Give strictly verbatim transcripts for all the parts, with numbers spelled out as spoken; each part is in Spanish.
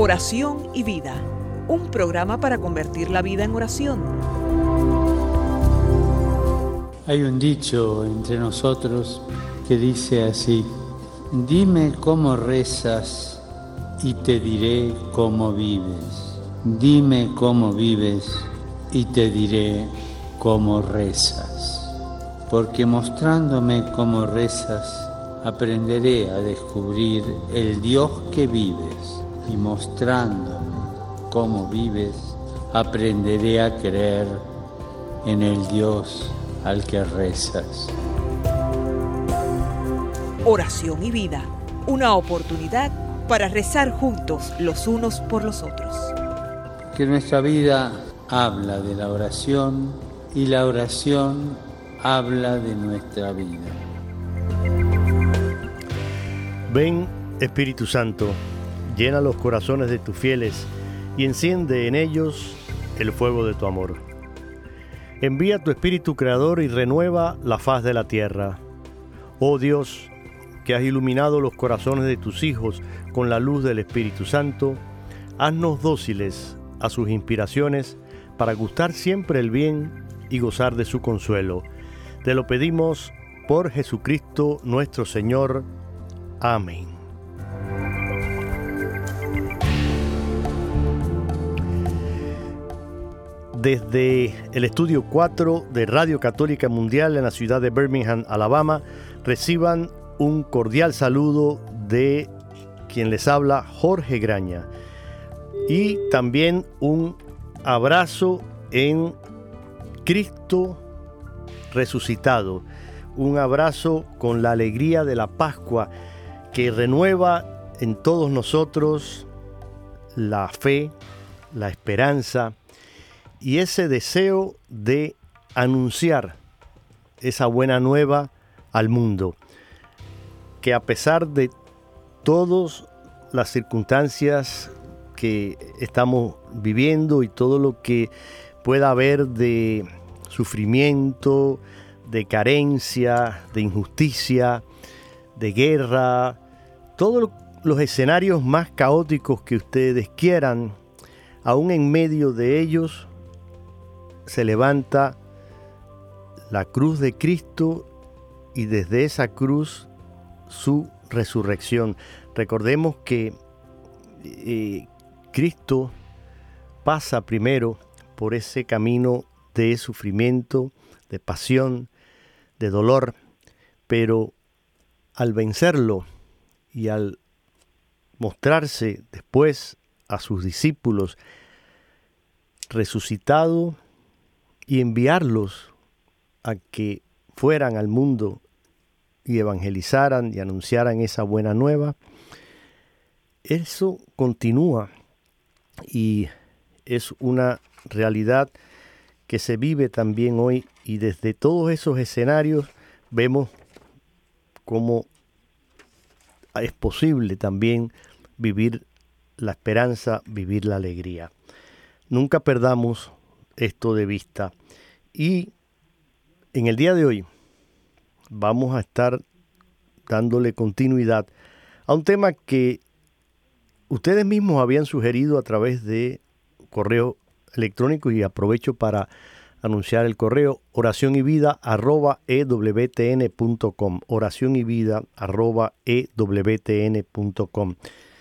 Oración y Vida, un programa para convertir la vida en oración. Hay un dicho entre nosotros que dice así: dime cómo rezas y te diré cómo vives. Dime cómo vives y te diré cómo rezas. Porque mostrándome cómo rezas, aprenderé a descubrir el Dios que vives. Y mostrándome cómo vives, aprenderé a creer en el Dios al que rezas. Oración y Vida, una oportunidad para rezar juntos los unos por los otros. Que nuestra vida habla de la oración y la oración habla de nuestra vida. Ven, Espíritu Santo, llena los corazones de tus fieles y enciende en ellos el fuego de tu amor. Envía tu Espíritu Creador y renueva la faz de la tierra. Oh Dios, que has iluminado los corazones de tus hijos con la luz del Espíritu Santo, haznos dóciles a sus inspiraciones para gustar siempre el bien y gozar de su consuelo. Te lo pedimos por Jesucristo nuestro Señor. Amén. Desde el estudio cuatro de Radio Católica Mundial en la ciudad de Birmingham, Alabama, reciban un cordial saludo de quien les habla, Jorge Graña, y también un abrazo en Cristo resucitado, un abrazo con la alegría de la Pascua que renueva en todos nosotros la fe, la esperanza y ese deseo de anunciar esa buena nueva al mundo, que a pesar de todas las circunstancias que estamos viviendo y todo lo que pueda haber de sufrimiento, de carencia, de injusticia, de guerra, todos los escenarios más caóticos que ustedes quieran, aún en medio de ellos se levanta la cruz de Cristo y desde esa cruz su resurrección. Recordemos que eh, Cristo pasa primero por ese camino de sufrimiento, de pasión, de dolor, pero al vencerlo y al mostrarse después a sus discípulos resucitado y enviarlos a que fueran al mundo y evangelizaran y anunciaran esa buena nueva, eso continúa y es una realidad que se vive también hoy, y desde todos esos escenarios vemos cómo es posible también vivir la esperanza, vivir la alegría. Nunca perdamos esto de vista. Y en el día de hoy vamos a estar dándole continuidad a un tema que ustedes mismos habían sugerido a través de correo electrónico, y aprovecho para anunciar el correo oración y vida arroba e w t n punto com, oración y vida arroba e w t n punto com.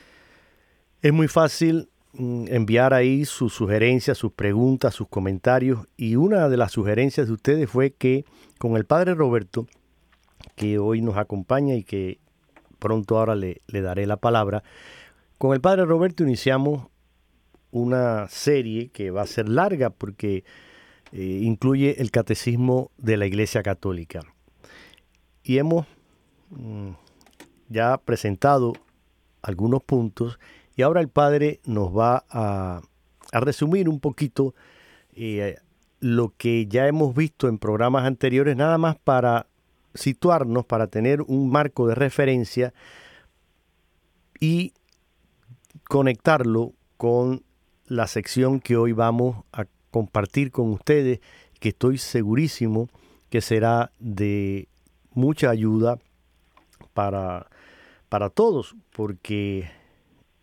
Es muy fácil enviar ahí sus sugerencias, sus preguntas, sus comentarios, y una de las sugerencias de ustedes fue que con el Padre Roberto, que hoy nos acompaña y que pronto ahora le, le daré la palabra, con el Padre Roberto iniciamos una serie que va a ser larga porque eh, incluye el Catecismo de la Iglesia Católica. Y hemos mm, ya presentado algunos puntos, y ahora el Padre nos va a, a resumir un poquito eh, lo que ya hemos visto en programas anteriores, nada más para situarnos, para tener un marco de referencia y conectarlo con la sección que hoy vamos a compartir con ustedes, que estoy segurísimo que será de mucha ayuda para, para todos, porque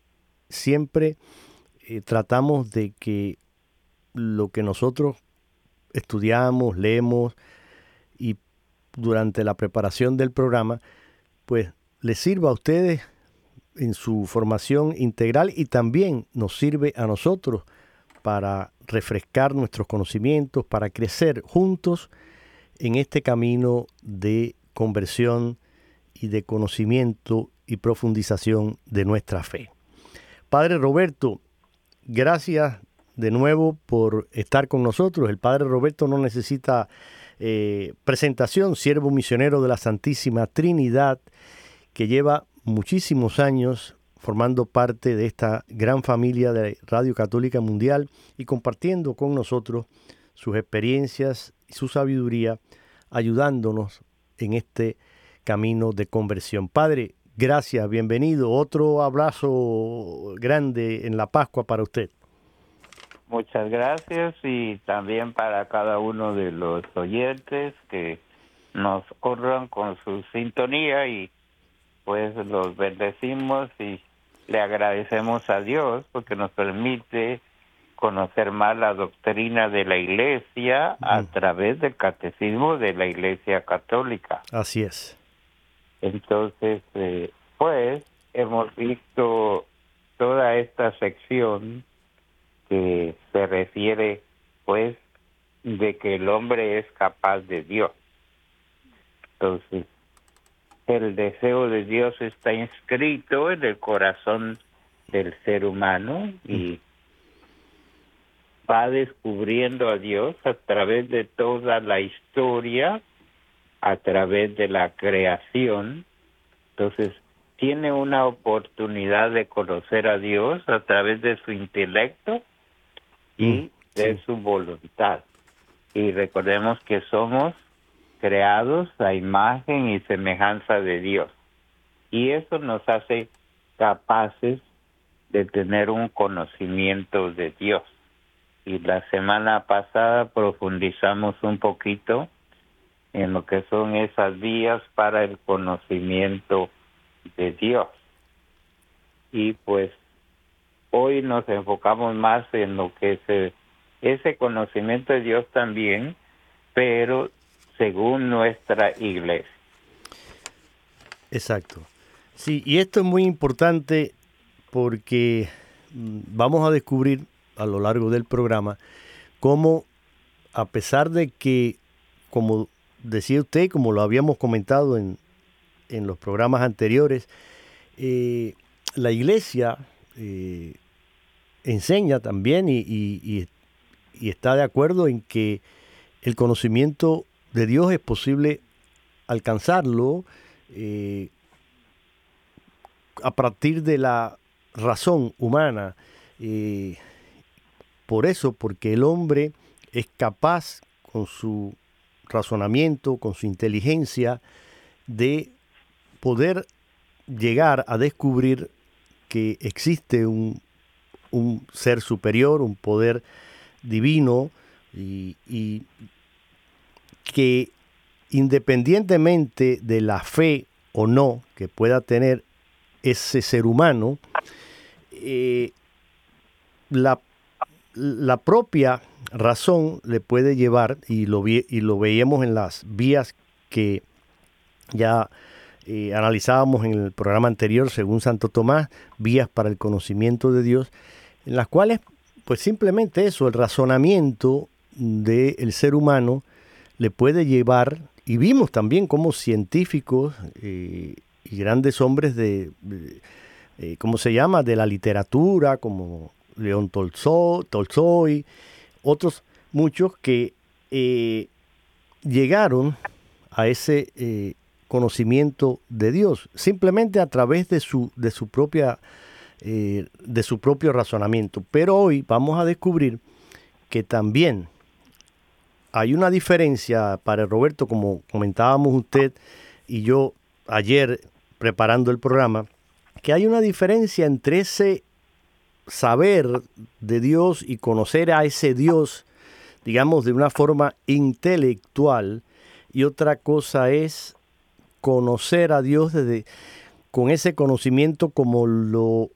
siempre eh, tratamos de que lo que nosotros estudiamos, leemos y durante la preparación del programa, pues les sirva a ustedes en su formación integral y también nos sirve a nosotros para refrescar nuestros conocimientos, para crecer juntos en este camino de conversión y de conocimiento y profundización de nuestra fe. Padre Roberto, gracias de nuevo por estar con nosotros. El Padre Roberto no necesita eh, presentación, siervo misionero de la Santísima Trinidad, que lleva muchísimos años formando parte de esta gran familia de Radio Católica Mundial y compartiendo con nosotros sus experiencias y su sabiduría, ayudándonos en este camino de conversión. Padre, gracias, bienvenido. Otro abrazo grande en la Pascua para usted. Muchas gracias, y también para cada uno de los oyentes que nos honran con su sintonía, y pues los bendecimos y le agradecemos a Dios porque nos permite conocer más la doctrina de la Iglesia mm. a través del catecismo de la Iglesia Católica. Así es. Entonces, eh, pues, hemos visto toda esta sección que se refiere, pues, de que el hombre es capaz de Dios. Entonces, el deseo de Dios está inscrito en el corazón del ser humano y va descubriendo a Dios a través de toda la historia, a través de la creación. Entonces, tiene una oportunidad de conocer a Dios a través de su intelecto y mm, de sí. su voluntad. Y recordemos que somos creados a imagen y semejanza de Dios. Y eso nos hace capaces de tener un conocimiento de Dios. Y la semana pasada profundizamos un poquito en lo que son esas vías para el conocimiento de Dios. Y pues hoy nos enfocamos más en lo que es el, ese conocimiento de Dios también, pero según nuestra iglesia. Exacto. Sí, y esto es muy importante porque vamos a descubrir a lo largo del programa cómo, a pesar de que, como decía usted, como lo habíamos comentado en, en los programas anteriores, eh, la iglesia eh, enseña también y, y, y, y está de acuerdo en que el conocimiento de Dios es posible alcanzarlo eh, a partir de la razón humana. Eh, por eso, porque el hombre es capaz con su razonamiento, con su inteligencia, de poder llegar a descubrir que existe un, un ser superior, un poder divino, y, y que independientemente de la fe o no que pueda tener ese ser humano, eh, la, la propia razón le puede llevar, y lo, vi, y lo veíamos en las vías que ya eh, analizábamos en el programa anterior, según Santo Tomás, vías para el conocimiento de Dios, en las cuales pues simplemente eso, el razonamiento del ser humano le puede llevar, y vimos también cómo científicos eh, y grandes hombres de, de eh, ¿cómo se llama?, de la literatura, como León Tolstoy, Tolstoy otros muchos que eh, llegaron a ese eh, conocimiento de Dios, simplemente a través de su, de su propia eh, de su propio razonamiento. Pero hoy vamos a descubrir que también hay una diferencia, Padre Roberto, como comentábamos usted y yo ayer preparando el programa, que hay una diferencia entre ese saber de Dios y conocer a ese Dios, digamos, de una forma intelectual, y otra cosa es conocer a Dios desde, con ese conocimiento como lo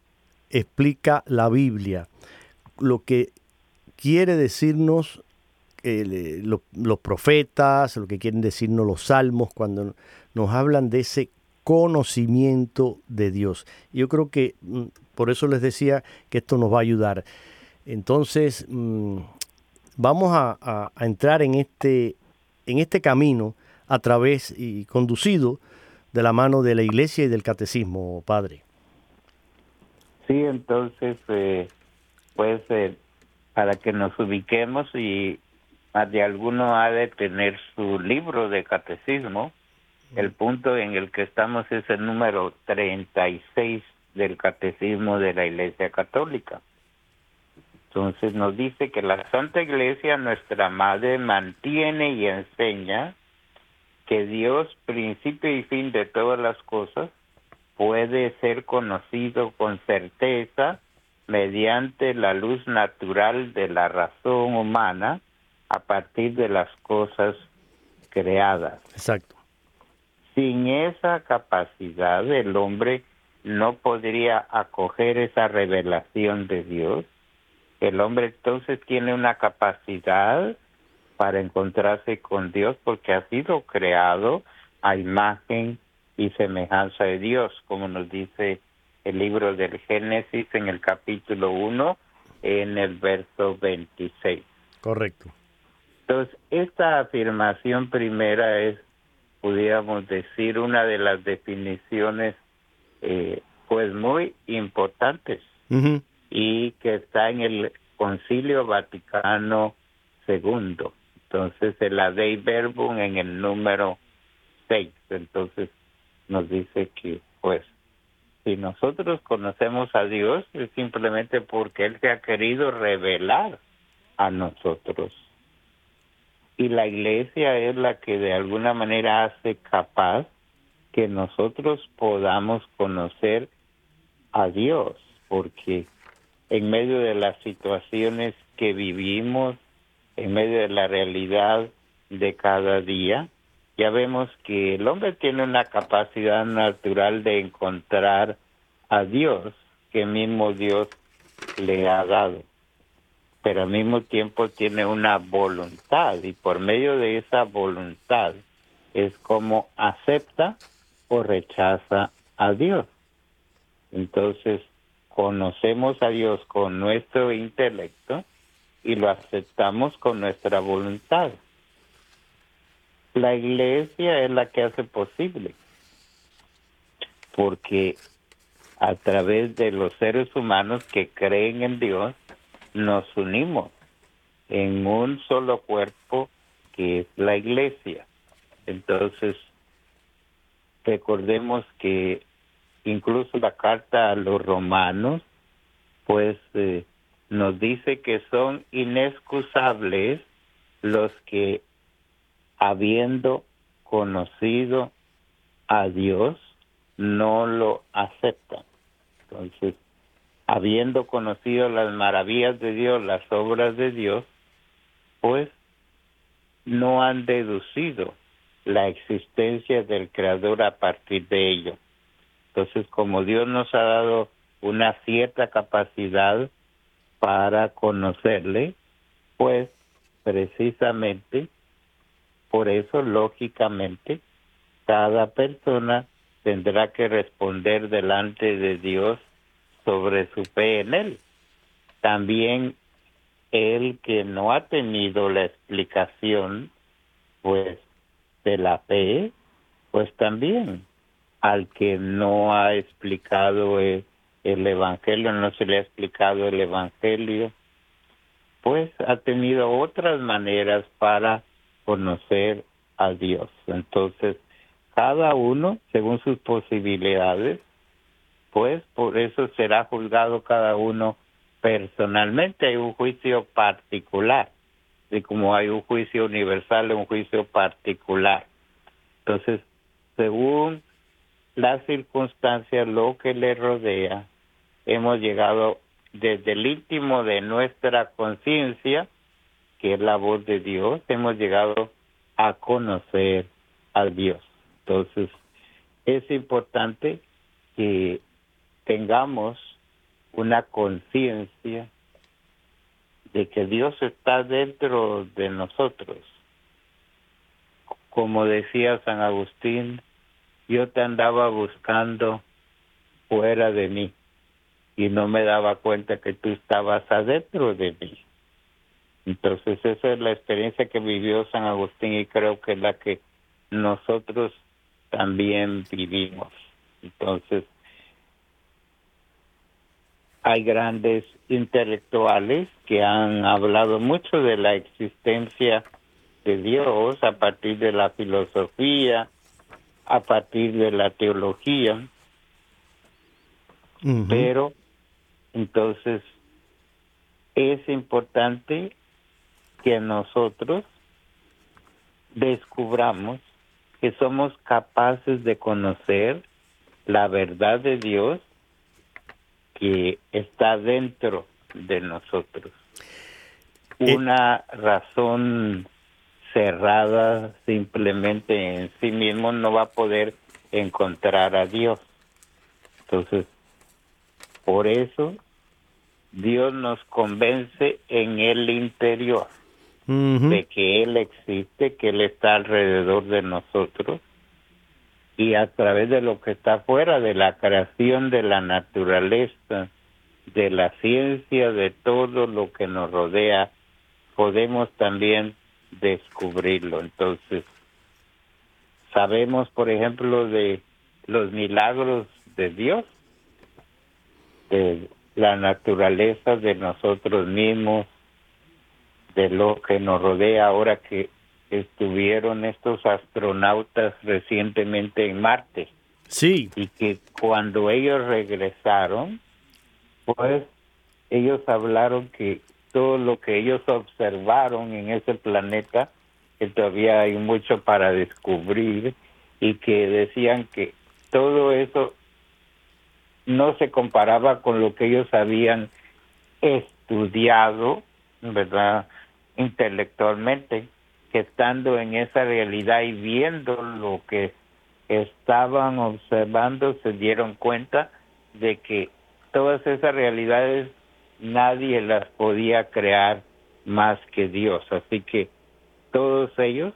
explica la Biblia, lo que quiere decirnos eh, lo, los profetas, lo que quieren decirnos los salmos cuando nos hablan de ese conocimiento de Dios. Yo creo que mm, por eso les decía que esto nos va a ayudar. Entonces, mmm, vamos a, a, a entrar en este, en este camino a través y conducido de la mano de la Iglesia y del Catecismo, Padre. Sí, entonces, eh, pues, eh, para que nos ubiquemos, y más de alguno ha de tener su libro de catecismo. El punto en el que estamos es el número treinta y seis del Catecismo de la Iglesia Católica. Entonces nos dice que la Santa Iglesia, nuestra Madre, mantiene y enseña que Dios, principio y fin de todas las cosas, puede ser conocido con certeza mediante la luz natural de la razón humana a partir de las cosas creadas. Exacto. Sin esa capacidad, el hombre no podría acoger esa revelación de Dios. El hombre entonces tiene una capacidad para encontrarse con Dios porque ha sido creado a imagen y semejanza de Dios, como nos dice el libro del Génesis en el capítulo uno, en el verso veintiséis. Correcto. Entonces, esta afirmación primera es, pudiéramos decir, una de las definiciones eh, pues muy importantes, uh-huh, y que está en el Concilio Vaticano segundo. Entonces el Dei Verbum en el número seis. Entonces nos dice que pues si nosotros conocemos a Dios es simplemente porque Él se ha querido revelar a nosotros. Y la Iglesia es la que de alguna manera hace capaz que nosotros podamos conocer a Dios, porque en medio de las situaciones que vivimos, en medio de la realidad de cada día, ya vemos que el hombre tiene una capacidad natural de encontrar a Dios, que mismo Dios le ha dado. Pero al mismo tiempo tiene una voluntad, y por medio de esa voluntad es como acepta o rechaza a Dios. Entonces, conocemos a Dios con nuestro intelecto y lo aceptamos con nuestra voluntad. La Iglesia es la que hace posible, porque a través de los seres humanos que creen en Dios, nos unimos en un solo cuerpo que es la Iglesia. Entonces, recordemos que incluso la carta a los romanos, pues eh, nos dice que son inexcusables los que, habiendo conocido a Dios, no lo aceptan. Entonces, habiendo conocido las maravillas de Dios, las obras de Dios, pues no han deducido la existencia del Creador a partir de ello. Entonces, como Dios nos ha dado una cierta capacidad para conocerle, pues precisamente por eso, lógicamente, cada persona tendrá que responder delante de Dios sobre su fe en Él. También el que no ha tenido la explicación, pues, de la fe, pues también al que no ha explicado el, el Evangelio, no se le ha explicado el Evangelio, pues ha tenido otras maneras para conocer a Dios. Entonces, cada uno, según sus posibilidades, pues por eso será juzgado cada uno personalmente. Hay un juicio particular, y como hay un juicio universal, un juicio particular. Entonces, según las circunstancias, lo que le rodea, hemos llegado desde el íntimo de nuestra conciencia, que es la voz de Dios, hemos llegado a conocer a Dios. Entonces, es importante que tengamos una conciencia de que Dios está dentro de nosotros. Como decía San Agustín, yo te andaba buscando fuera de mí y no me daba cuenta que tú estabas adentro de mí. Entonces esa es la experiencia que vivió San Agustín y creo que es la que nosotros también vivimos. Entonces hay grandes intelectuales que han hablado mucho de la existencia de Dios a partir de la filosofía, a partir de la teología, uh-huh. Pero entonces es importante que nosotros descubramos que somos capaces de conocer la verdad de Dios que está dentro de nosotros. Una eh. razón cerrada simplemente en sí mismo no va a poder encontrar a Dios. Entonces, por eso Dios nos convence en el interior uh-huh. de que Él existe, que Él está alrededor de nosotros, y a través de lo que está fuera, de la creación, de la naturaleza, de la ciencia, de todo lo que nos rodea, podemos también descubrirlo. Entonces, sabemos, por ejemplo, de los milagros de Dios, de la naturaleza de nosotros mismos, de lo que nos rodea. Ahora que estuvieron estos astronautas recientemente en Marte. Sí. Y que cuando ellos regresaron, pues ellos hablaron que todo lo que ellos observaron en ese planeta, que todavía hay mucho para descubrir, y que decían que todo eso no se comparaba con lo que ellos habían estudiado, ¿verdad?, intelectualmente, que estando en esa realidad y viendo lo que estaban observando, se dieron cuenta de que todas esas realidades nadie las podía crear más que Dios. Así que todos ellos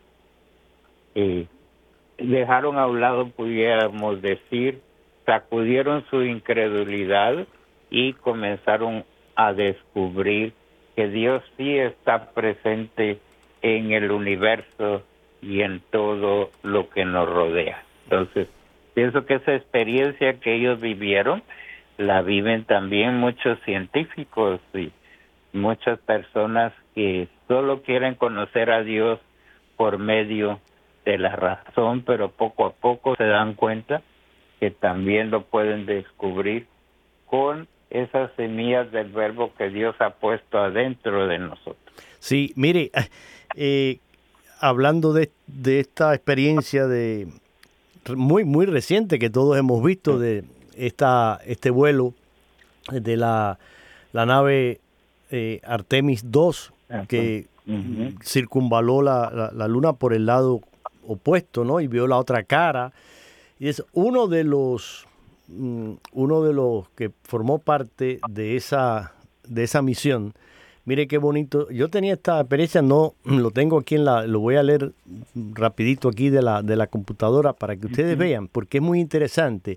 eh, dejaron a un lado, pudiéramos decir, sacudieron su incredulidad y comenzaron a descubrir que Dios sí está presente en el universo y en todo lo que nos rodea. Entonces, pienso que esa experiencia que ellos vivieron, la viven también muchos científicos y muchas personas que solo quieren conocer a Dios por medio de la razón, pero poco a poco se dan cuenta que también lo pueden descubrir con esas semillas del verbo que Dios ha puesto adentro de nosotros. Sí, mire, eh, hablando de, de esta experiencia de muy muy reciente que todos hemos visto, de esta este vuelo de la, la nave eh, Artemis dos, que uh-huh. circunvaló la, la, la luna por el lado opuesto, ¿no? Y vio la otra cara. Y es uno de los um, uno de los que formó parte de esa de esa misión. Mire qué bonito. Yo tenía esta experiencia, no lo tengo aquí en la, lo voy a leer rapidito aquí de la de la computadora para que ustedes uh-huh. vean, porque es muy interesante.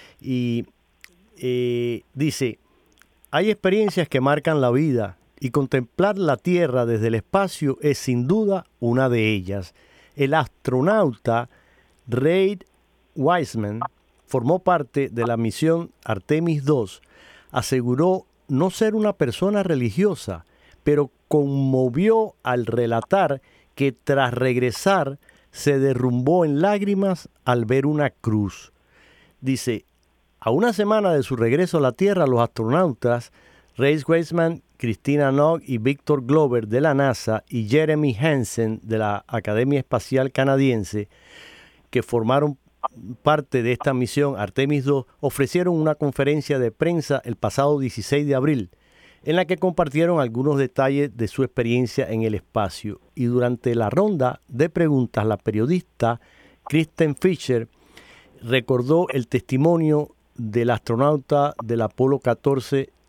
Y eh, dice, hay experiencias que marcan la vida y contemplar la Tierra desde el espacio es sin duda una de ellas. El astronauta Reid Wiseman formó parte de la misión Artemis dos. Aseguró no ser una persona religiosa, pero conmovió al relatar que tras regresar se derrumbó en lágrimas al ver una cruz. Dice, a una semana de su regreso a la Tierra, los astronautas Reid Wiseman, Christina Nog y Victor Glover de la NASA y Jeremy Hansen de la Academia Espacial Canadiense, que formaron parte de esta misión Artemis dos, ofrecieron una conferencia de prensa el pasado dieciséis de abril, en la que compartieron algunos detalles de su experiencia en el espacio. Y durante la ronda de preguntas, la periodista Kristen Fisher recordó el testimonio del astronauta del Apolo catorce,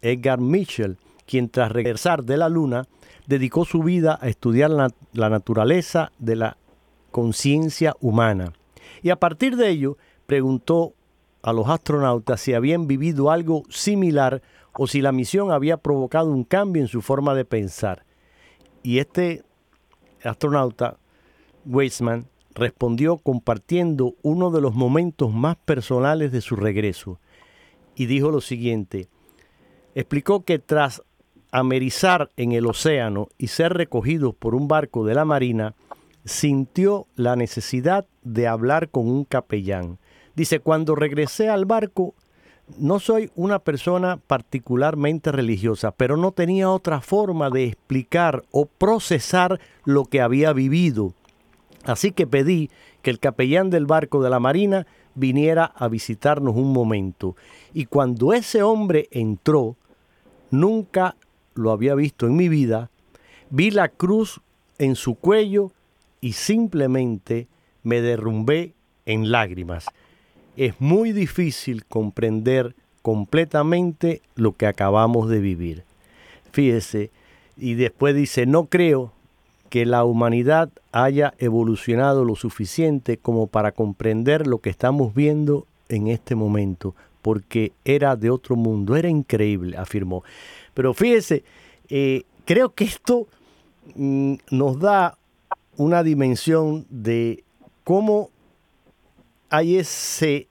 Edgar Mitchell, quien tras regresar de la Luna dedicó su vida a estudiar la, la naturaleza de la conciencia humana. Y a partir de ello preguntó a los astronautas si habían vivido algo similar o si la misión había provocado un cambio en su forma de pensar. Y este astronauta, Weizmann, respondió compartiendo uno de los momentos más personales de su regreso. Y dijo lo siguiente: explicó que tras amerizar en el océano y ser recogido por un barco de la Marina, sintió la necesidad de hablar con un capellán. Dice, cuando regresé al barco, no soy una persona particularmente religiosa, pero no tenía otra forma de explicar o procesar lo que había vivido. Así que pedí que el capellán del barco de la Marina viniera a visitarnos un momento. Y cuando ese hombre entró, nunca lo había visto en mi vida, vi la cruz en su cuello y simplemente me derrumbé en lágrimas. Es muy difícil comprender completamente lo que acabamos de vivir. Fíjese, y después dice, no creo que la humanidad haya evolucionado lo suficiente como para comprender lo que estamos viendo en este momento, porque era de otro mundo, era increíble, afirmó. Pero fíjese, eh, creo que esto mm, nos da una dimensión de cómo hay ese,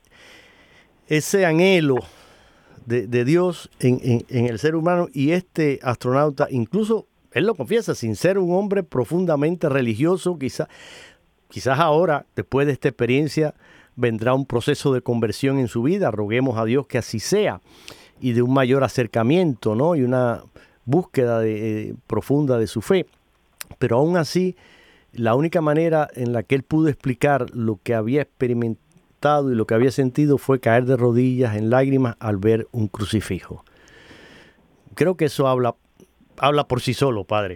ese anhelo de, de Dios en, en, en el ser humano, y este astronauta, incluso él lo confiesa, sin ser un hombre profundamente religioso, quizá, quizás ahora, después de esta experiencia, vendrá un proceso de conversión en su vida. Roguemos a Dios que así sea, y de un mayor acercamiento, ¿no? Y una búsqueda de, eh, profunda de su fe. Pero aún así, la única manera en la que él pudo explicar lo que había experimentado y lo que había sentido fue caer de rodillas en lágrimas al ver un crucifijo. Creo que eso habla, habla por sí solo, Padre.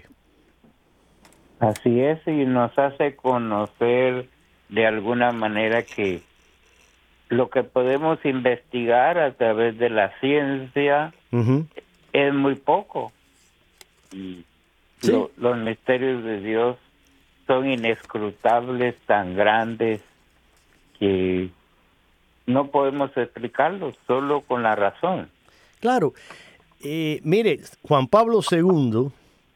Así es, y nos hace conocer de alguna manera que lo que podemos investigar a través de la ciencia uh-huh. es muy poco. Y ¿sí? lo, los misterios de Dios son inescrutables, tan grandes, que no podemos explicarlos solo con la razón. Claro. Eh, mire, Juan Pablo segundo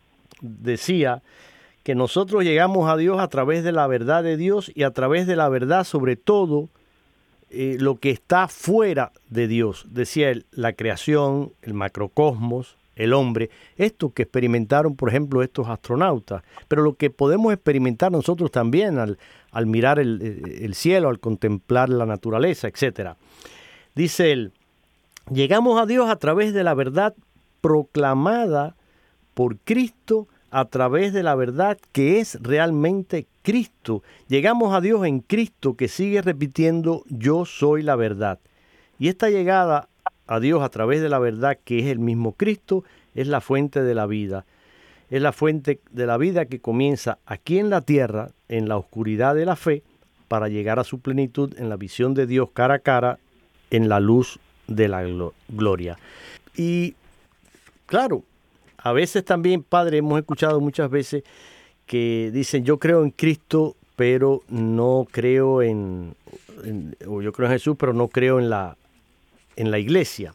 decía que nosotros llegamos a Dios a través de la verdad de Dios y a través de la verdad sobre todo eh, lo que está fuera de Dios. Decía él, la creación, el macrocosmos, el hombre, esto que experimentaron, por ejemplo, estos astronautas, pero lo que podemos experimentar nosotros también al, al mirar el, el cielo, al contemplar la naturaleza, etcétera. Dice él, llegamos a Dios a través de la verdad proclamada por Cristo, a través de la verdad que es realmente Cristo. Llegamos a Dios en Cristo, que sigue repitiendo, yo soy la verdad. Y esta llegada a Dios a través de la verdad que es el mismo Cristo, es la fuente de la vida. Es la fuente de la vida que comienza aquí en la tierra, en la oscuridad de la fe, para llegar a su plenitud en la visión de Dios cara a cara, en la luz de la gloria. Y claro, a veces también, Padre, hemos escuchado muchas veces que dicen, yo creo en Cristo, pero no creo en, en o yo creo en Jesús, pero no creo en la en la iglesia,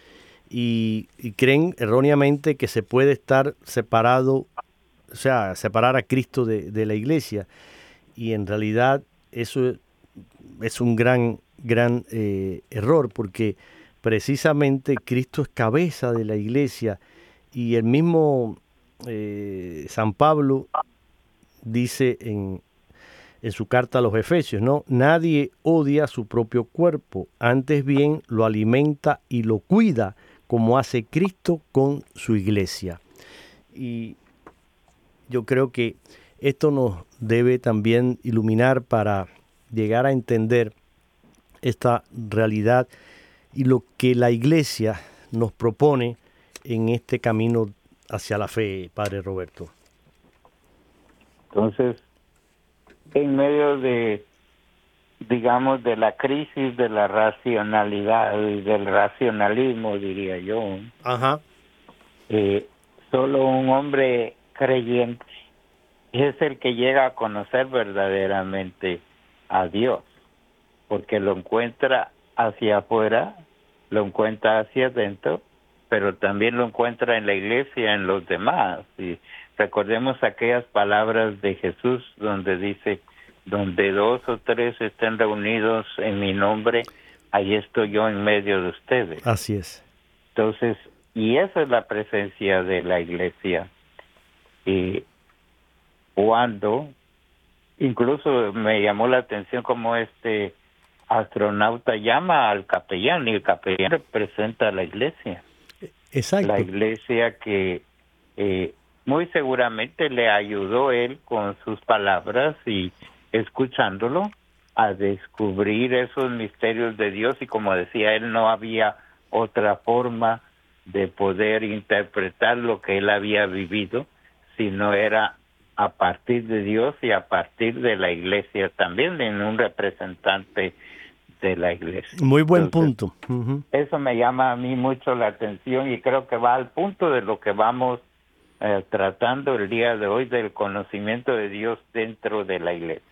y, y creen erróneamente que se puede estar separado, o sea, separar a Cristo de, de la iglesia, y en realidad eso es un gran, gran eh, error, porque precisamente Cristo es cabeza de la iglesia, y el mismo eh, San Pablo dice en En su carta a los Efesios, ¿no? Nadie odia su propio cuerpo, antes bien lo alimenta y lo cuida, como hace Cristo con su iglesia. Y yo creo que esto nos debe también iluminar para llegar a entender esta realidad y lo que la iglesia nos propone en este camino hacia la fe, Padre Roberto. Entonces, en medio de digamos, de la crisis de la racionalidad y del racionalismo, diría yo. Ajá. Eh, solo un hombre creyente es el que llega a conocer verdaderamente a Dios, porque lo encuentra hacia afuera, lo encuentra hacia adentro, pero también lo encuentra en la iglesia, en los demás. Y recordemos aquellas palabras de Jesús donde dice, donde dos o tres estén reunidos en mi nombre, ahí estoy yo en medio de ustedes. Así es. Entonces, y esa es la presencia de la iglesia. Y cuando, incluso me llamó la atención como este astronauta llama al capellán, y el capellán representa a la iglesia. Exacto. La iglesia que eh, muy seguramente le ayudó él con sus palabras y escuchándolo a descubrir esos misterios de Dios, y como decía él, no había otra forma de poder interpretar lo que él había vivido, sino era a partir de Dios y a partir de la iglesia, también en un representante de la iglesia. Muy buen Entonces, punto. Uh-huh. Eso me llama a mí mucho la atención y creo que va al punto de lo que vamos eh, tratando el día de hoy, del conocimiento de Dios dentro de la iglesia.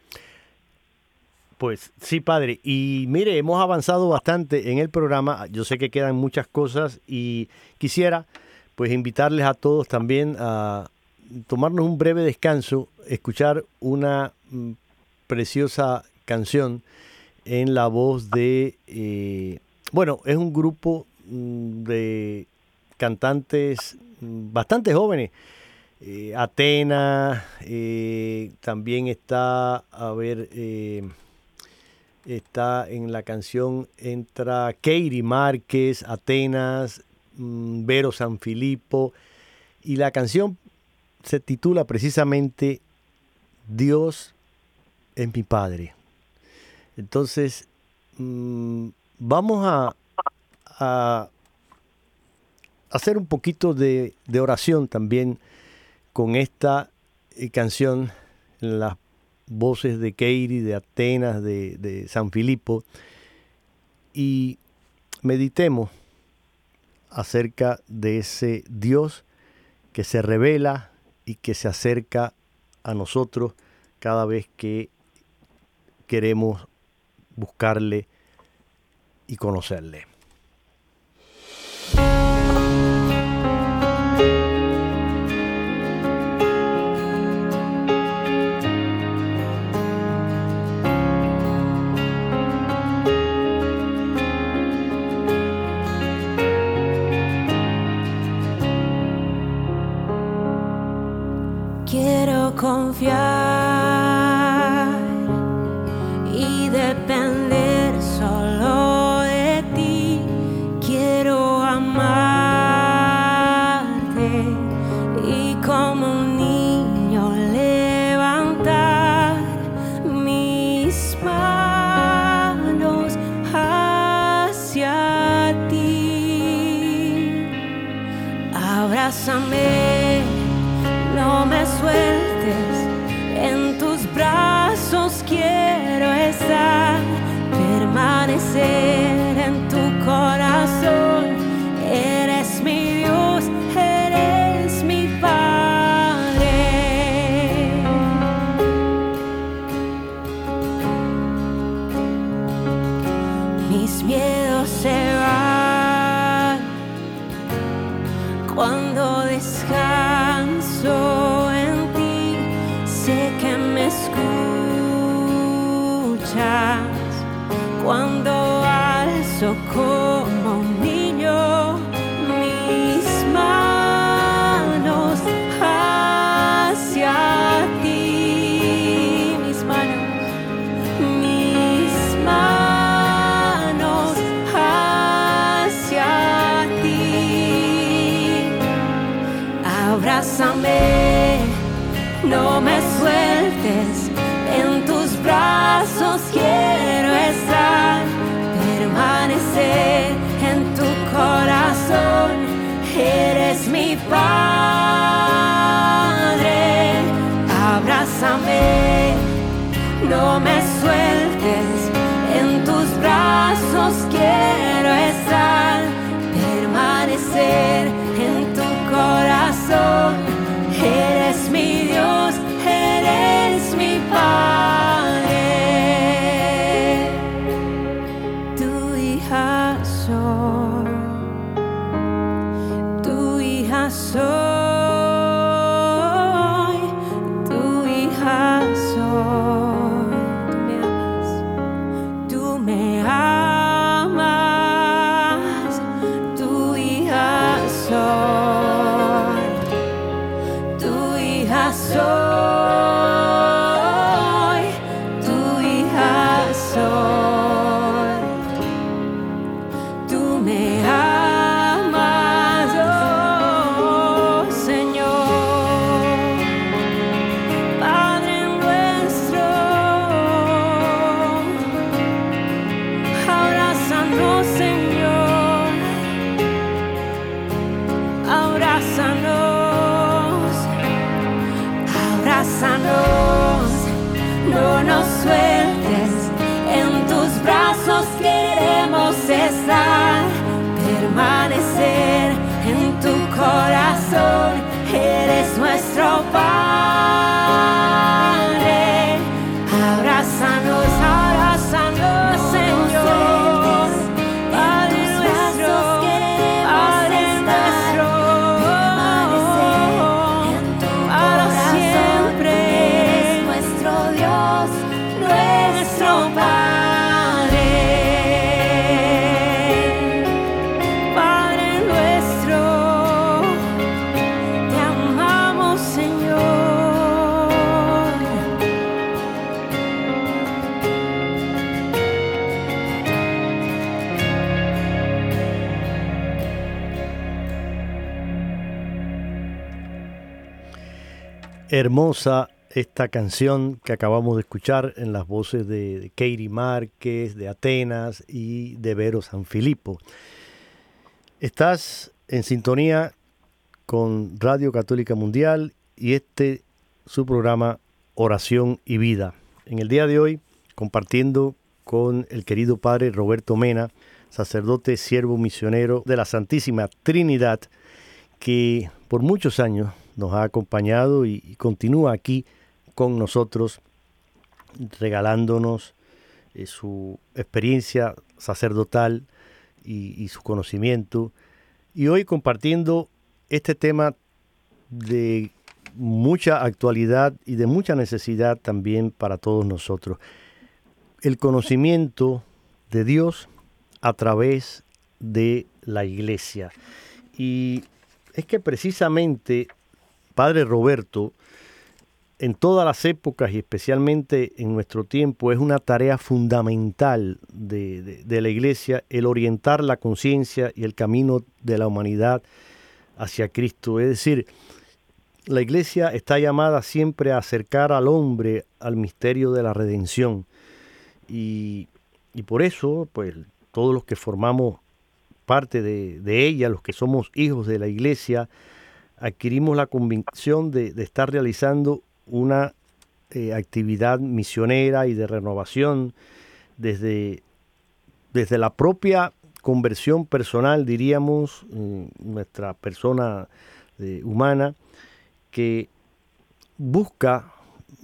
Pues sí, padre. Y mire, hemos avanzado bastante en el programa. Yo sé que quedan muchas cosas y quisiera pues invitarles a todos también a tomarnos un breve descanso, escuchar una mm, preciosa canción en la voz de, eh, bueno, es un grupo mm, de cantantes mm, bastante jóvenes. Eh, Athena, eh, también está, a ver, eh, está en la canción, entra Katie Márquez, Atenas, mm, Vero Sanfilippo, y la canción se titula precisamente Dios es mi Padre. Entonces, mmm, vamos a, a hacer un poquito de, de oración también con esta eh, canción, en las voces de Katie, de Atenas, de, de Sanfilippo, y meditemos acerca de ese Dios que se revela y que se acerca a nosotros cada vez que queremos buscarle y conocerle. Quiero confiar y depender solo de ti. Quiero amarte y como un niño levantar mis manos hacia ti. Abrázame, no me sueltes, en tus brazos quiero estar, permanecer en tu corazón. Eres mi Dios, eres mi Padre. Mis miedos se van cuando descanso en ti, sé que me escuchas cuando alzo como un niño mis manos hacia ti, mis manos, mis manos hacia ti. Abrázame, no me sueltes, en tus brazos quiero estar, permanecer en tu corazón. Eres mi Padre. Abrázame, no me sueltes, no nos sueltes, en tus brazos queremos estar, permanecer en tu corazón, eres nuestro Padre. Abrázanos, abrázanos, Señor, Padre nuestro, Padre nuestro, para siempre, eres nuestro Dios, nuestro Padre, Padre nuestro, te amamos, Señor. Hermosa esta canción que acabamos de escuchar en las voces de, de Katie Márquez, de Atenas y de Vero Sanfilippo. Estás en sintonía con Radio Católica Mundial y este su programa Oración y Vida. En el día de hoy compartiendo con el querido padre Roberto Mena, sacerdote siervo misionero de la Santísima Trinidad, que por muchos años nos ha acompañado y, y continúa aquí con nosotros, regalándonos eh, su experiencia sacerdotal y, y su conocimiento. Y hoy compartiendo este tema de mucha actualidad y de mucha necesidad también para todos nosotros. El conocimiento de Dios a través de la Iglesia. Y es que precisamente, Padre Roberto, en todas las épocas y especialmente en nuestro tiempo, es una tarea fundamental de, de, de la Iglesia el orientar la conciencia y el camino de la humanidad hacia Cristo. Es decir, la Iglesia está llamada siempre a acercar al hombre al misterio de la redención. Y, y por eso, pues, todos los que formamos parte de, de ella, los que somos hijos de la Iglesia, adquirimos la convicción de, de estar realizando una eh, actividad misionera y de renovación desde, desde la propia conversión personal, diríamos, eh, nuestra persona eh, humana, que busca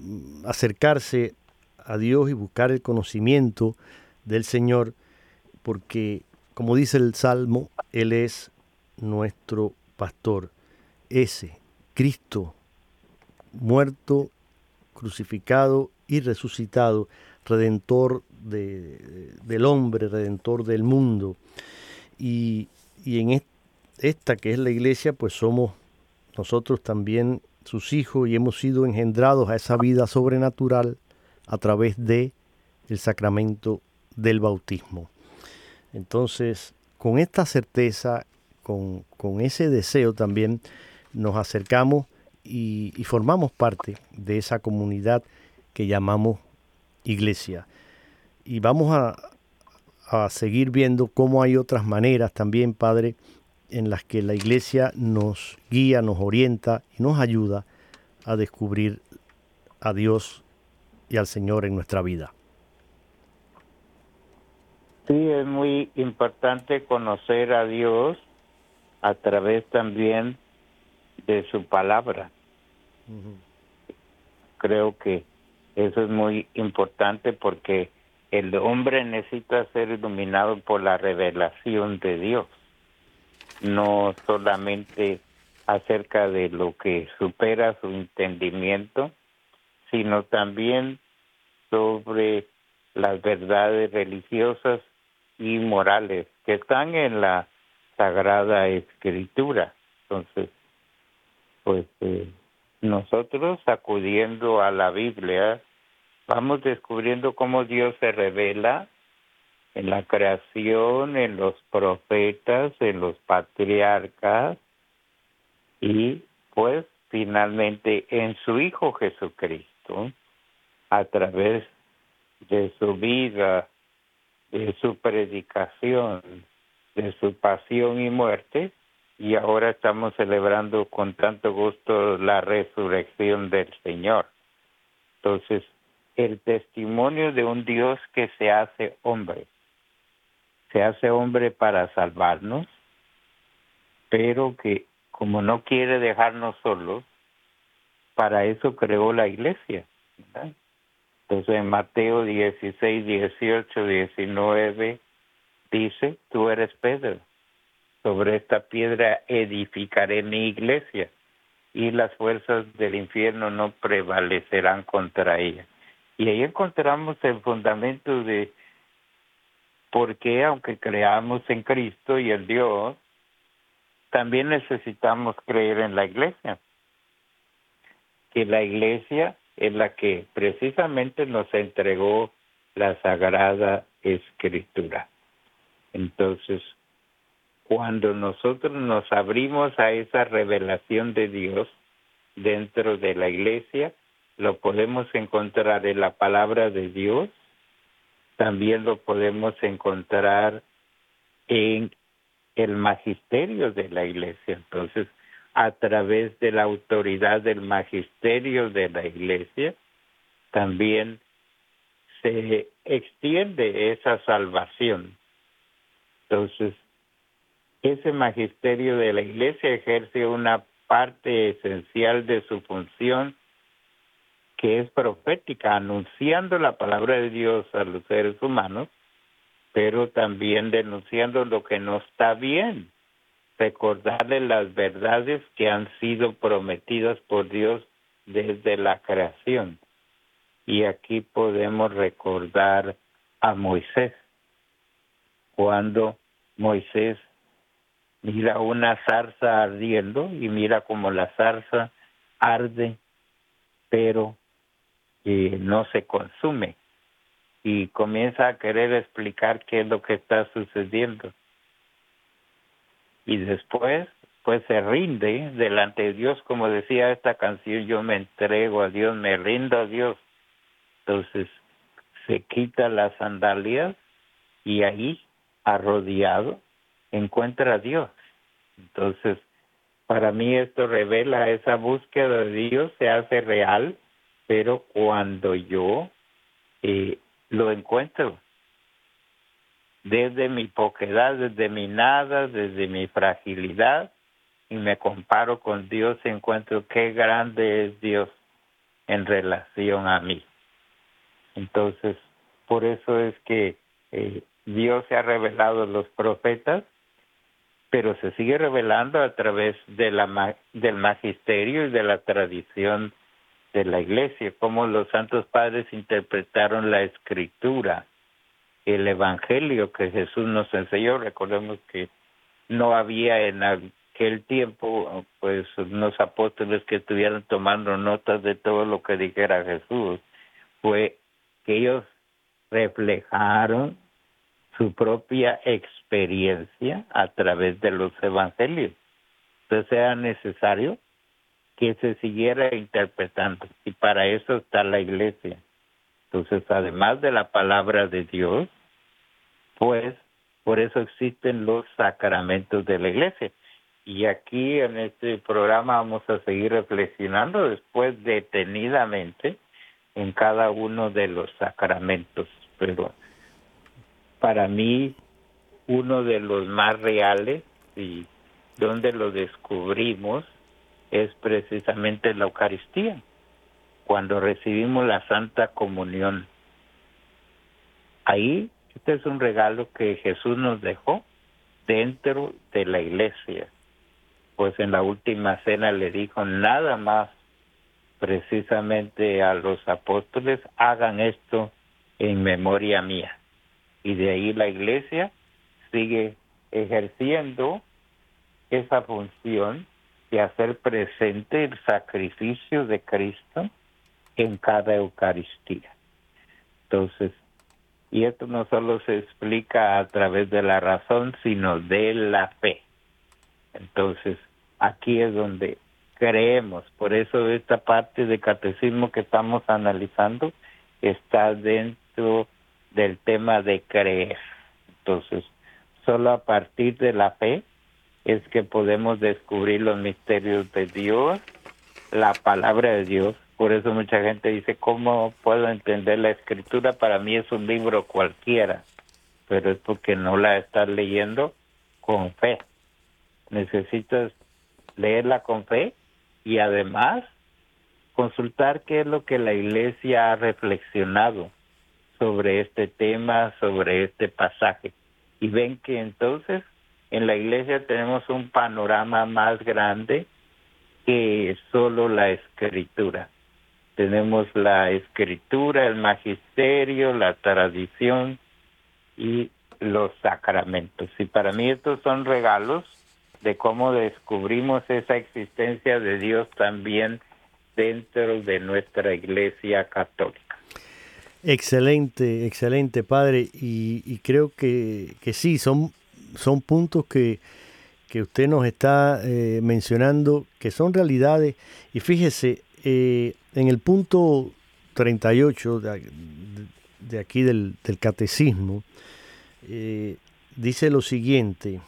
acercarse a Dios y buscar el conocimiento del Señor, porque, como dice el Salmo, Él es nuestro pastor. Ese Cristo, muerto, crucificado y resucitado, redentor de, del hombre, redentor del mundo. Y, y en esta que es la Iglesia, pues somos nosotros también sus hijos y hemos sido engendrados a esa vida sobrenatural a través de el sacramento del bautismo. Entonces, con esta certeza, con, con ese deseo también, nos acercamos y, y formamos parte de esa comunidad que llamamos Iglesia. Y vamos a, a seguir viendo cómo hay otras maneras también, Padre, en las que la Iglesia nos guía, nos orienta y nos ayuda a descubrir a Dios y al Señor en nuestra vida. Sí, es muy importante conocer a Dios a través también de su palabra. Uh-huh. Creo que eso es muy importante porque el hombre necesita ser iluminado por la revelación de Dios, no solamente acerca de lo que supera su entendimiento, sino también sobre las verdades religiosas y morales que están en la Sagrada Escritura. Entonces, pues eh, nosotros acudiendo a la Biblia, vamos descubriendo cómo Dios se revela en la creación, en los profetas, en los patriarcas y pues finalmente en su Hijo Jesucristo, a través de su vida, de su predicación, de su pasión y muerte, y ahora estamos celebrando con tanto gusto la resurrección del Señor. Entonces, el testimonio de un Dios que se hace hombre. Se hace hombre para salvarnos, pero que como no quiere dejarnos solos, para eso creó la iglesia, ¿verdad? Entonces en Mateo dieciséis, dieciocho, diecinueve dice, tú eres Pedro, sobre esta piedra edificaré mi iglesia y las fuerzas del infierno no prevalecerán contra ella. Y ahí encontramos el fundamento de por qué, aunque creamos en Cristo y en Dios, también necesitamos creer en la iglesia. Que la iglesia es la que precisamente nos entregó la Sagrada Escritura. Entonces, cuando nosotros nos abrimos a esa revelación de Dios dentro de la iglesia, lo podemos encontrar en la palabra de Dios, también lo podemos encontrar en el magisterio de la iglesia. Entonces, a través de la autoridad del magisterio de la iglesia, también se extiende esa salvación. Entonces, ese magisterio de la iglesia ejerce una parte esencial de su función, que es profética, anunciando la palabra de Dios a los seres humanos, pero también denunciando lo que no está bien, recordarles las verdades que han sido prometidas por Dios desde la creación. Y aquí podemos recordar a Moisés, cuando Moisés mira una zarza ardiendo y mira como la zarza arde, pero eh, no se consume, y comienza a querer explicar qué es lo que está sucediendo. Y después, pues se rinde delante de Dios, como decía esta canción, yo me entrego a Dios, me rindo a Dios. Entonces, se quita las sandalias y ahí, arrodillado, encuentra a Dios. Entonces, para mí esto revela esa búsqueda de Dios, se hace real, pero cuando yo eh, lo encuentro, desde mi poquedad, desde mi nada, desde mi fragilidad, y me comparo con Dios, encuentro qué grande es Dios en relación a mí. Entonces, por eso es que eh, Dios se ha revelado a los profetas, pero se sigue revelando a través de la del magisterio y de la tradición de la iglesia, como los santos padres interpretaron la escritura, el evangelio que Jesús nos enseñó. Recordemos que no había en aquel tiempo pues unos apóstoles que estuvieran tomando notas de todo lo que dijera Jesús. Fue que ellos reflejaron su propia experiencia a través de los evangelios. Entonces era necesario que se siguiera interpretando, y para eso está la iglesia. Entonces, además de la palabra de Dios, pues por eso existen los sacramentos de la iglesia. Y aquí en este programa vamos a seguir reflexionando después detenidamente en cada uno de los sacramentos. Pero para mí, uno de los más reales y donde lo descubrimos es precisamente la Eucaristía, cuando recibimos la Santa Comunión. Ahí, este es un regalo que Jesús nos dejó dentro de la iglesia. Pues en la última cena le dijo nada más precisamente a los apóstoles, hagan esto en memoria mía. Y de ahí la iglesia sigue ejerciendo esa función de hacer presente el sacrificio de Cristo en cada Eucaristía. Entonces, y esto no solo se explica a través de la razón, sino de la fe. Entonces, aquí es donde creemos. Por eso esta parte de catecismo que estamos analizando está dentro del tema de creer. Entonces, solo a partir de la fe es que podemos descubrir los misterios de Dios, la palabra de Dios, Por eso mucha gente dice, ¿cómo puedo entender la Escritura? Para mí es un libro cualquiera, pero es porque no la estás leyendo con fe. Necesitas leerla con fe y además consultar qué es lo que la Iglesia ha reflexionado sobre este tema, sobre este pasaje. Y ven que entonces en la Iglesia tenemos un panorama más grande que solo la Escritura. Tenemos la Escritura, el magisterio, la tradición y los sacramentos. Y para mí estos son regalos de cómo descubrimos esa existencia de Dios también dentro de nuestra Iglesia Católica. Excelente, excelente, padre. Y, y creo que, que sí, son, son puntos que, que usted nos está eh, mencionando, que son realidades. Y fíjese, eh, en el punto treinta y ocho de, de aquí del, del catecismo, eh, dice lo siguiente: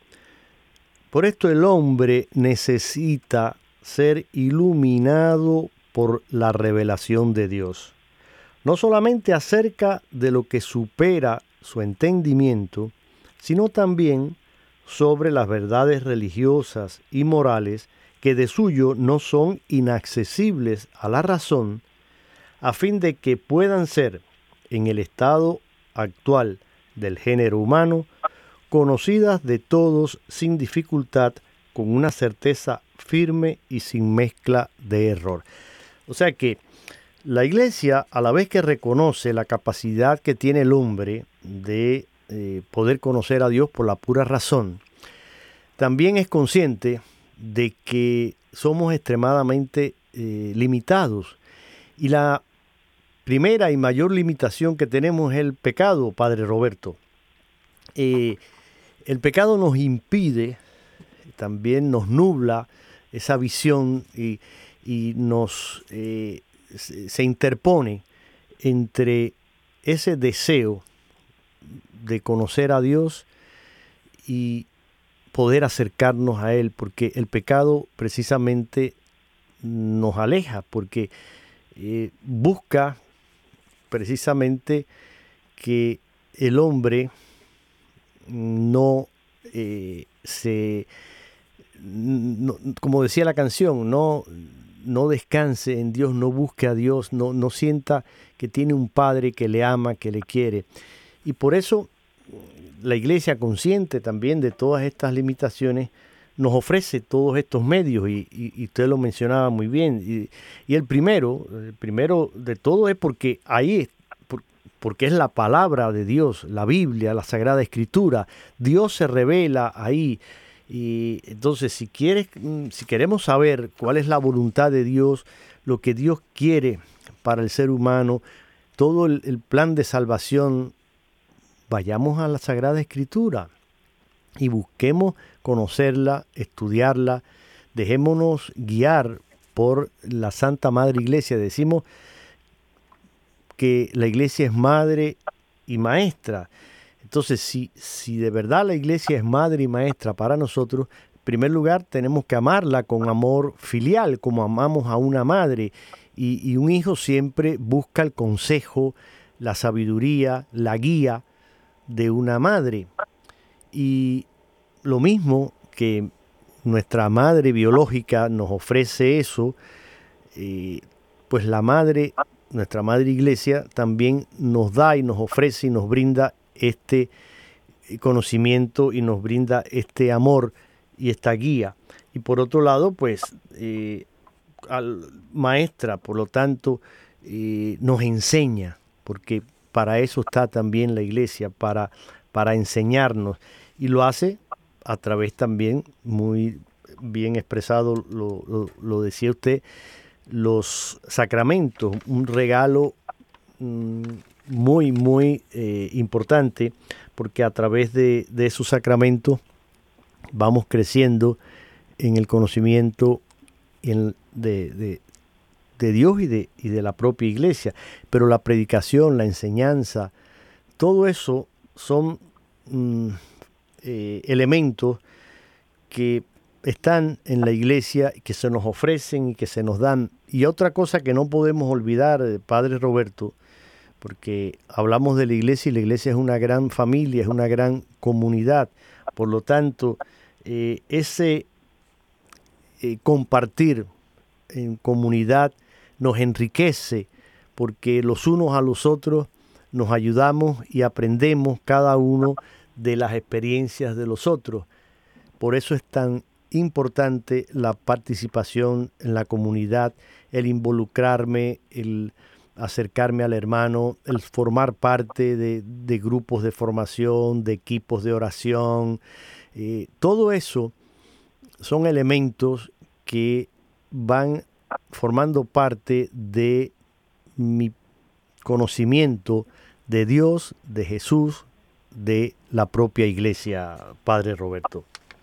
por esto el hombre necesita ser iluminado por la revelación de Dios, no solamente acerca de lo que supera su entendimiento, sino también sobre las verdades religiosas y morales que de suyo no son inaccesibles a la razón, a fin de que puedan ser, en el estado actual del género humano, conocidas de todos sin dificultad, con una certeza firme y sin mezcla de error. O sea que la Iglesia, a la vez que reconoce la capacidad que tiene el hombre de eh, poder conocer a Dios por la pura razón, también es consciente de que somos extremadamente eh, limitados. Y la primera y mayor limitación que tenemos es el pecado, Padre Roberto. Eh, el pecado nos impide, también nos nubla esa visión y, y nos eh, se, se interpone entre ese deseo de conocer a Dios y poder acercarnos a Él, porque el pecado precisamente nos aleja, porque eh, busca precisamente que el hombre no eh, se, no, como decía la canción, no, no descanse en Dios, no busque a Dios, no, no sienta que tiene un Padre que le ama, que le quiere. Y por eso la Iglesia, consciente también de todas estas limitaciones, nos ofrece todos estos medios y, y, y usted lo mencionaba muy bien. Y, y el primero, el primero de todo es porque ahí, por, porque es la palabra de Dios, la Biblia, la Sagrada Escritura. Dios se revela ahí. Y entonces, si quieres, si queremos saber cuál es la voluntad de Dios, lo que Dios quiere para el ser humano, todo el, el plan de salvación, vayamos a la Sagrada Escritura y busquemos conocerla, estudiarla, dejémonos guiar por la Santa Madre Iglesia. Decimos que la Iglesia es madre y maestra. Entonces, si, si de verdad la Iglesia es madre y maestra para nosotros, en primer lugar tenemos que amarla con amor filial, como amamos a una madre. Y, y un hijo siempre busca el consejo, la sabiduría, la guía de una madre. Y lo mismo que nuestra madre biológica nos ofrece eso, eh, pues la madre, nuestra madre Iglesia, también nos da y nos ofrece y nos brinda este conocimiento y nos brinda este amor y esta guía. Y por otro lado, pues, eh, al, maestra, por lo tanto, eh, nos enseña, porque para eso está también la Iglesia, para, para enseñarnos. Y lo hace a través también, muy bien expresado, lo, lo, lo decía usted, los sacramentos, un regalo mmm, muy, muy eh, importante, porque a través de, de esos sacramentos vamos creciendo en el conocimiento en, de, de, de Dios y de, y de la propia Iglesia. Pero la predicación, la enseñanza, todo eso son mm, eh, elementos que están en la iglesia, que se nos ofrecen y que se nos dan. Y otra cosa que no podemos olvidar, Padre Roberto, porque hablamos de la iglesia y la iglesia es una gran familia, es una gran comunidad. Por lo tanto, eh, ese eh, compartir en comunidad nos enriquece, porque los unos a los otros nos ayudamos y aprendemos cada uno de las experiencias de los otros. Por eso es tan importante la participación en la comunidad, el involucrarme, el acercarme al hermano, el formar parte de, de grupos de formación, de equipos de oración. Eh, todo eso son elementos que van formando parte de mi conocimiento de Dios, de Jesús, de la propia iglesia, Padre Roberto.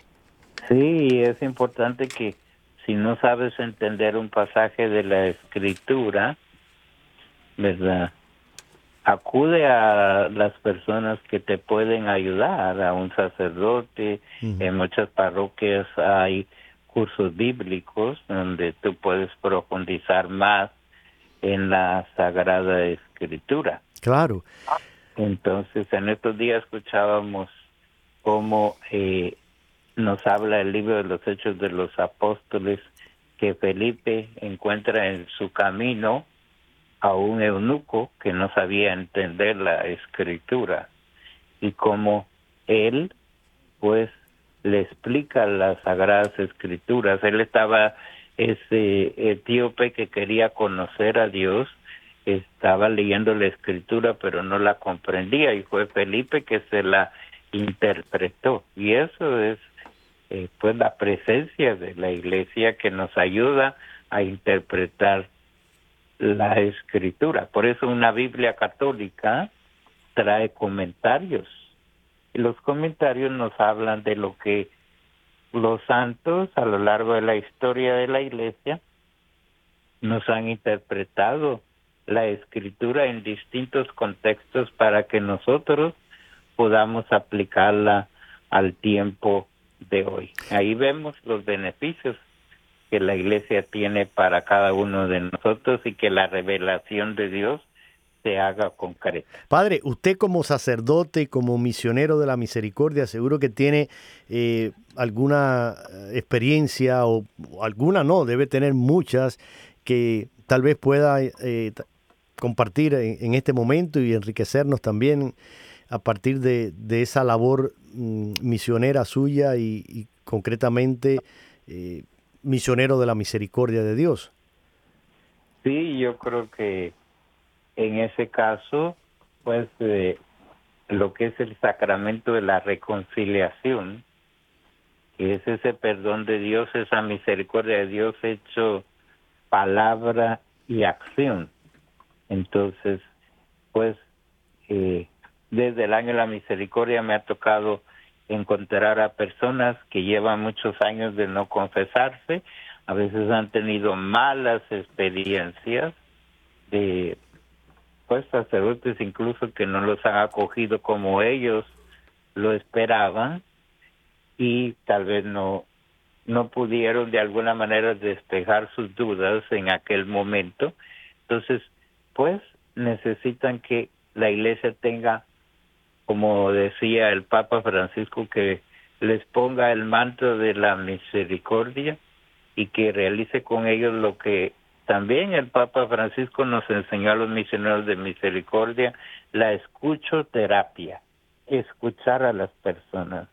Sí, es importante que si no sabes entender un pasaje de la Escritura, ¿verdad?, acude a las personas que te pueden ayudar, a un sacerdote. Uh-huh. En muchas parroquias hay cursos bíblicos donde tú puedes profundizar más en la Sagrada Escritura. Claro. Entonces, en estos días escuchábamos cómo eh, nos habla el libro de los Hechos de los Apóstoles, que Felipe encuentra en su camino a un eunuco que no sabía entender la Escritura, y cómo él, pues, le explica las Sagradas Escrituras. Él estaba, ese etíope que quería conocer a Dios, estaba leyendo la Escritura, pero no la comprendía, y fue Felipe que se la interpretó. Y eso es, eh, pues, la presencia de la Iglesia, que nos ayuda a interpretar la Escritura. Por eso una Biblia católica trae comentarios. Y los comentarios nos hablan de lo que los santos a lo largo de la historia de la Iglesia nos han interpretado la Escritura en distintos contextos para que nosotros podamos aplicarla al tiempo de hoy. Ahí vemos los beneficios que la Iglesia tiene para cada uno de nosotros, y que la revelación de Dios se haga concreta. Padre, usted como sacerdote, como misionero de la misericordia, seguro que tiene eh, alguna experiencia, o, o alguna no, debe tener muchas, que tal vez pueda eh, compartir en, en este momento y enriquecernos también a partir de, de esa labor mm, misionera suya y, y concretamente eh, misionero de la misericordia de Dios. Sí, yo creo que en ese caso, pues, eh, lo que es el sacramento de la reconciliación, que es ese perdón de Dios, esa misericordia de Dios hecho palabra y acción. Entonces, pues, eh, desde el año de la misericordia me ha tocado encontrar a personas que llevan muchos años de no confesarse, a veces han tenido malas experiencias de, pues, sacerdotes incluso que no los han acogido como ellos lo esperaban, y tal vez no no pudieron de alguna manera despejar sus dudas en aquel momento. Entonces, pues, necesitan que la Iglesia tenga, como decía el Papa Francisco, que les ponga el manto de la misericordia y que realice con ellos lo que también el Papa Francisco nos enseñó a los misioneros de misericordia, la escuchoterapia, escuchar a las personas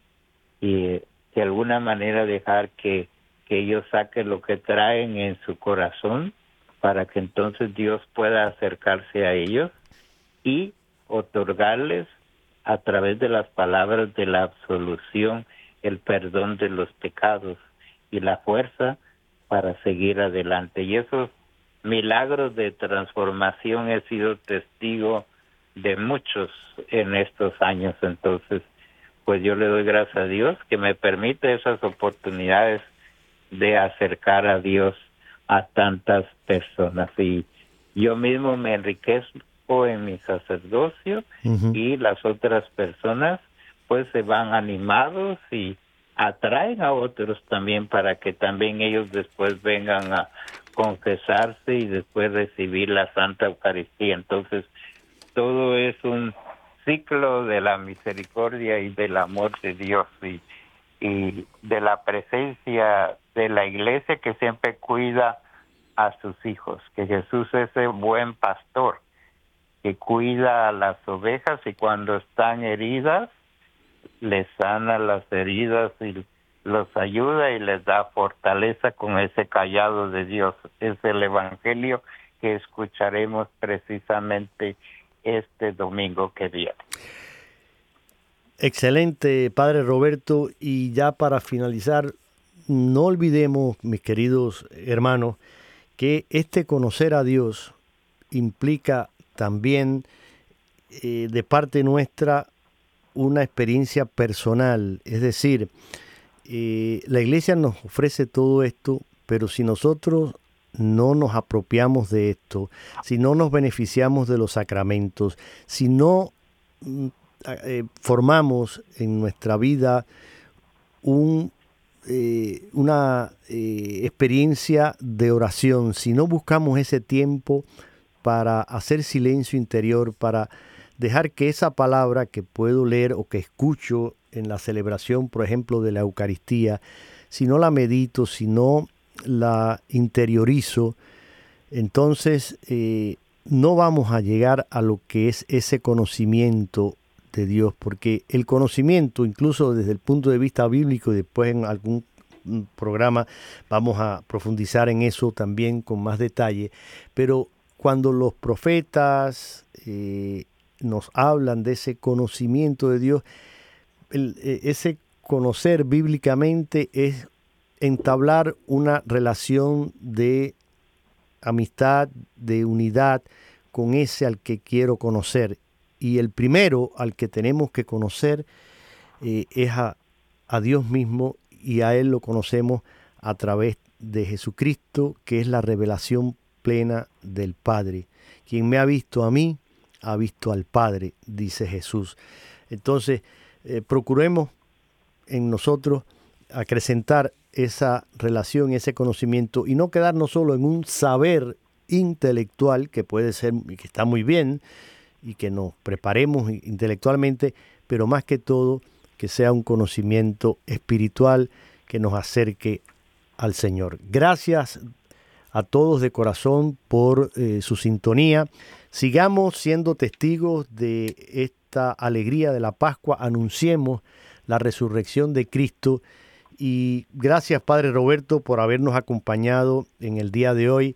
y de alguna manera dejar que, que ellos saquen lo que traen en su corazón, para que entonces Dios pueda acercarse a ellos y otorgarles a través de las palabras de la absolución el perdón de los pecados y la fuerza para seguir adelante. Y esos milagros de transformación he sido testigo de muchos en estos años. Entonces, pues yo le doy gracias a Dios que me permite esas oportunidades de acercar a Dios a tantas personas. Y yo mismo me enriquezco en mi sacerdocio, uh-huh. y las otras personas pues se van animados y atraen a otros también para que también ellos después vengan a confesarse y después recibir la Santa Eucaristía. Entonces, todo es un ciclo de la misericordia y del amor de Dios y, y de la presencia de la Iglesia que siempre cuida a sus hijos, que Jesús es el buen pastor que cuida a las ovejas y cuando están heridas les sana las heridas y los ayuda y les da fortaleza con ese cayado de Dios. Es el Evangelio que escucharemos precisamente este domingo que viene. Excelente, Padre Roberto. Y ya para finalizar, no olvidemos, mis queridos hermanos, que este conocer a Dios implica también eh, de parte nuestra una experiencia personal. Es decir, eh, la Iglesia nos ofrece todo esto, pero si nosotros no nos apropiamos de esto, si no nos beneficiamos de los sacramentos, si no eh, formamos en nuestra vida un, eh, una eh, experiencia de oración, si no buscamos ese tiempo para hacer silencio interior, para dejar que esa palabra que puedo leer o que escucho en la celebración, por ejemplo, de la Eucaristía, si no la medito, si no la interiorizo, entonces eh, no vamos a llegar a lo que es ese conocimiento de Dios, porque el conocimiento, incluso desde el punto de vista bíblico, y después en algún programa vamos a profundizar en eso también con más detalle, pero cuando los profetas eh, nos hablan de ese conocimiento de Dios, el, ese conocer bíblicamente es entablar una relación de amistad, de unidad con ese al que quiero conocer. Y el primero al que tenemos que conocer eh, es a, a Dios mismo, y a Él lo conocemos a través de Jesucristo, que es la revelación plena del Padre. Quien me ha visto a mí, ha visto al Padre, dice Jesús. Entonces, eh, procuremos en nosotros acrecentar esa relación, ese conocimiento, y no quedarnos solo en un saber intelectual, que puede ser, y que está muy bien, y que nos preparemos intelectualmente, pero más que todo, que sea un conocimiento espiritual que nos acerque al Señor. Gracias a todos de corazón por eh, su sintonía. Sigamos siendo testigos de esta alegría de la Pascua, anunciemos la resurrección de Cristo. Y gracias, Padre Roberto, por habernos acompañado en el día de hoy.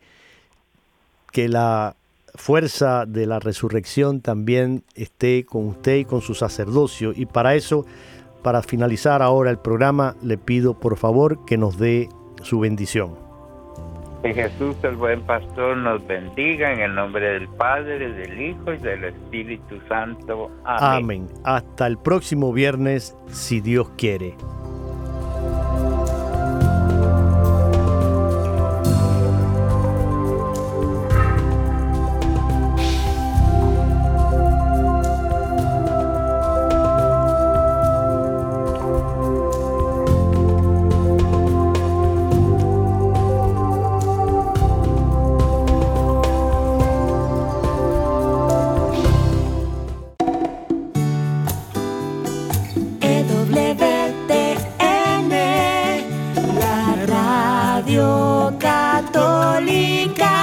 Que la fuerza de la resurrección también esté con usted y con su sacerdocio. Y para eso, para finalizar ahora el programa, le pido por favor que nos dé su bendición. Que Jesús, el buen pastor, nos bendiga en el nombre del Padre, del Hijo y del Espíritu Santo. Amén. Amén. Hasta el próximo viernes, si Dios quiere. Radio Católica.